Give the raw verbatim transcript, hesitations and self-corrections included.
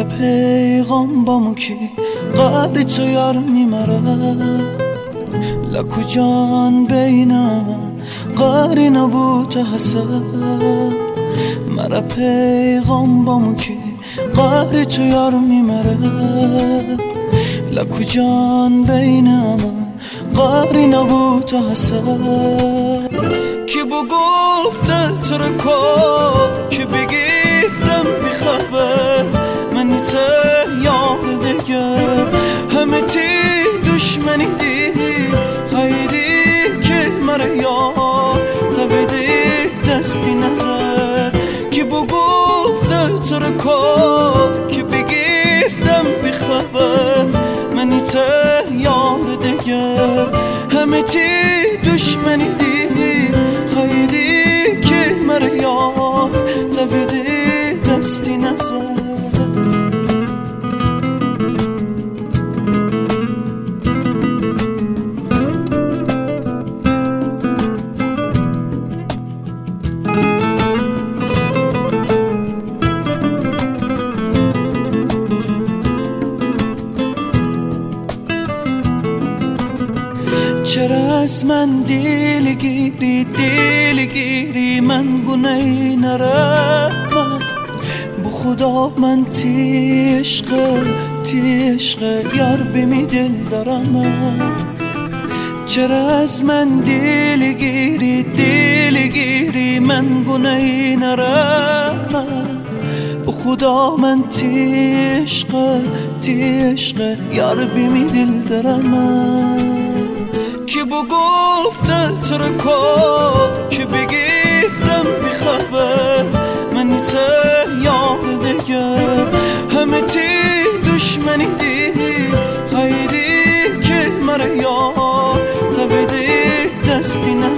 پیغام بامو کی قدر تو یار میمره لکو جان بینم قاری نبود حسد مرا پیغام بامو کی قدر تو یار میمره لکو جان بینم قاری نبود حسد کی بو گفته تو رو کن کی بگیفتم بخبر منی ته یاد دیگر همه تی دشمنی دی خیلی که مرا یاد تبیدی دستی نظر کی بو گفته تو رو کن کی بگیفتم بخبر منی ته یاد دیگر همه تی دشمنی دی خیلی که مرا یاد تبیدی دستی نظر چرا از من دل گیری دل گیری من گناهی نرم بو خدا من تی عشق تی عشق یار بمی دل دارم چرا از من دل گیری دل گیری من گناهی نرم بو خدا من تی عشق تی عشق یار بمی دل دارم کی بو گفته تو رو کن کی بگیفتم بخبر منی ته یاد دیگر همه تی دشمنی دی خیلی که مرا یاد تبیدی دستی نزد